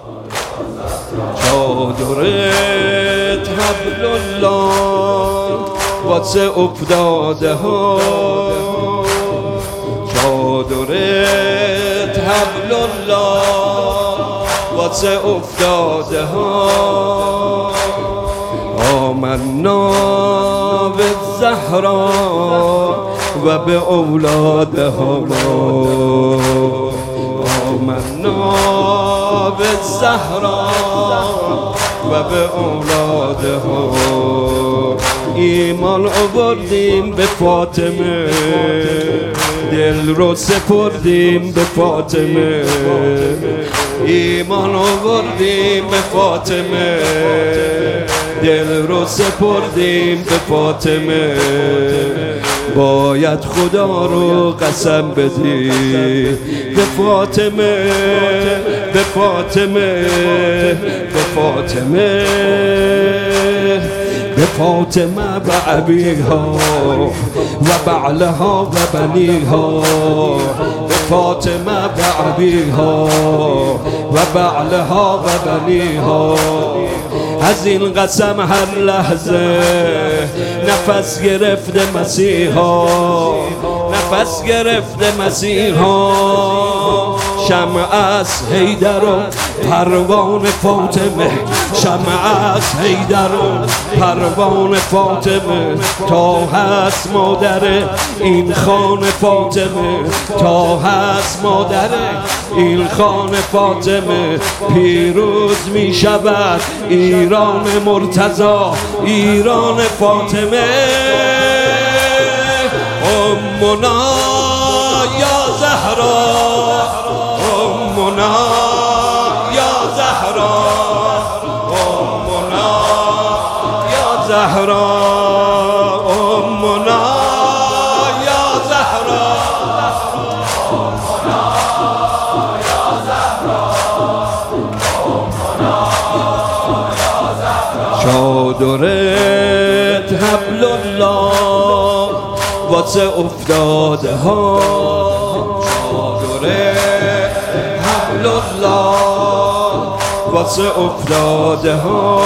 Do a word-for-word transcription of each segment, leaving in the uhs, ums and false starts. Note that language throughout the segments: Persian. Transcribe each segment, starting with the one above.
چادرت حبل الله واسه افتاده ها، چادرت حبل الله واسه افتاده ها. آمنا به زهرا و به اولادها، آمنا به زهرا و به اولادها. ایمان آوردیم به فاطمه، دل رو سپردیم به فاطمه. ایمان آوردیم به فاطمه، دل رو سپردیم به فاطمه. باید خدا رو قسم بدی به فاطمه، به فاطمه، به فاطمه، به فاطمه و ابیها و بعلها و بنیها، به فاطمه و ابیها و بعلها و بنیها. از این قسم هر لحظه نفس گرفته مسیحا، نفس گرفته مسیحا. شمع از حیدر و پروان فاطمه، شمع از حیدر و پروان فاطمه. تا هست مادر این خان فاطمه، تا هست مادر این خان فاطمه. پیروز می شود ایران مرتضی، ایران فاطمه. امنا یا زهرا، امنا یا زهرا، امنا یا زهرا، امنا یا زهرا، امنا یا زهرا، امنا یا زهرا. چادرت حبل الله واسه افتاده ها، چادرت حبل الله واسه افتاده ها.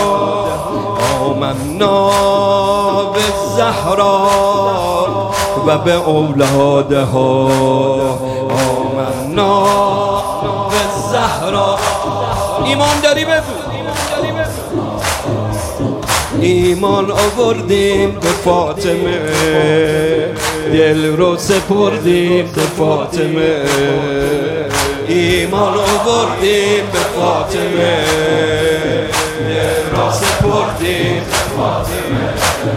آمنا به زهرا و به اولادها، آمنا به زهرا. ایمان داری بگو، ایمان آوردیم به فاطمه، دل رو سپردیم به فاطمه. ایمان آوردیم به فاطمه، دل رو سپردیم به فاطمه.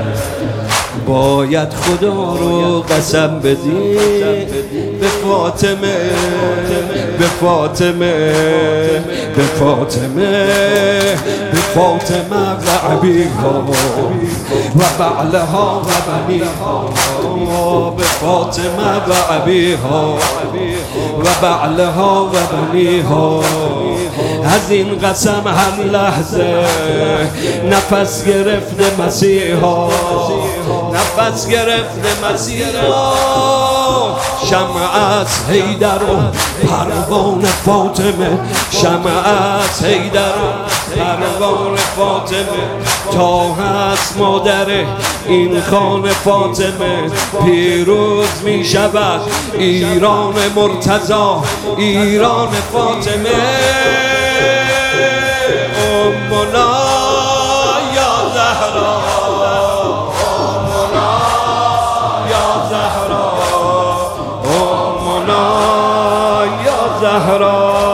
باید خدا رو قسم بدی به فاطمه، به فاطمه، به فاطمه، به فاطمه و ابیها و بعلها و بنیها، به فاطمه و ابیها و بعلها و بنیها. از این قسم هر لحظه نفس گرفته مسیحا، نفس گرفته مسیحا. شمع از حیدر و پروان فاطمه، شمع از حیدر و پروان فاطمه. تا هست مادر این خان فاطمه. پیروز می شود ایران مرتضی، ایران فاطمه. امنا یا زهرا، امنا یا زهرا، امنا یا زهرا.